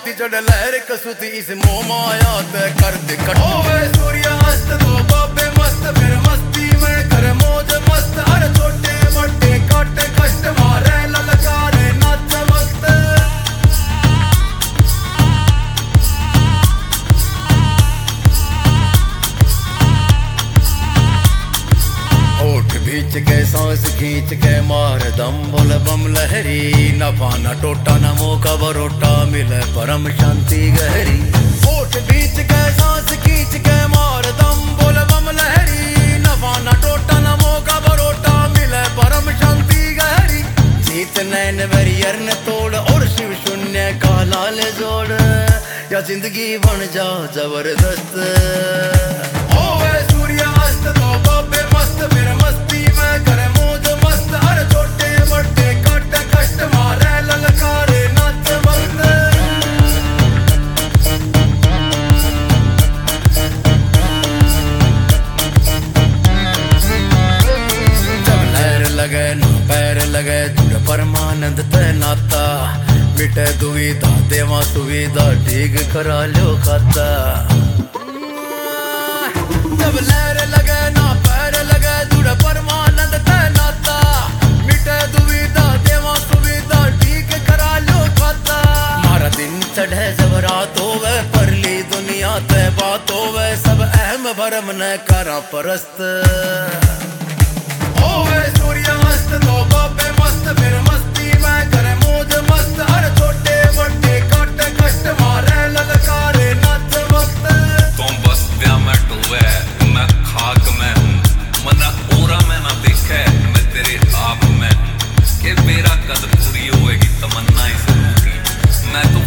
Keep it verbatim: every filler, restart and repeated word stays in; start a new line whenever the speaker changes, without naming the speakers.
सूती चढ़ लहर कसूती इस मोह माया ते कर दे कटोवे सूर्य अस्त दो बाबे मस्त फिर मस्ती में कर मौज मस्त हर छोटे बड़े काटे कष्ट मारे ललकारे नाच मस्त होठ बीच के सांस खींच के मार दम बोल बम लहरी न पाना टोटा न मौका बरोटा मिले परम शांति गहरी होठ बीच के सांस खींच के मार दम बोल बम लहरी न पाना टोटा न मौका बरोटा मिले परम शांति गहरी जीत नैन बैरियर ने तोड़ और शिव शून्य का लाल जोड़ या जिंदगी बन जा जबरदस्त ओए सूर्य अस्त तो बाबे मस्त फिर मस्ती में करे मौज मस्त हर छोटे बड़े काटे कष्ट मारे ललकारे नाच मस्त जब लहर लगे न पैर लगे दूर परमानंद तैनाता मिटे दुविधा देवा सुविधा ठीक करा लो खाता जब लहर लगे ना पैर लगे जुड़े परमानंद तैनाता मिटे दुविधा देवा सुविधा ठीक करा लो खाता मारा दिन चढ़े जब रात होवे परली दुनिया ते बात होवे सब अहम भरम न करा परस्त ओवे सूर्य अस्त तो बाबे मस्त फिर मस्ती में करे मौज मस्त हर छोटे बड़े काटे कष्ट मारे ललकारे नाच मस्त
तुम बस ब्याह में डूबे मैं खाक में हूँ मना ओरा में ना देखे मैं तेरे आप में के मेरा कद पूरी होएगी तमन्ना इस की मैं तो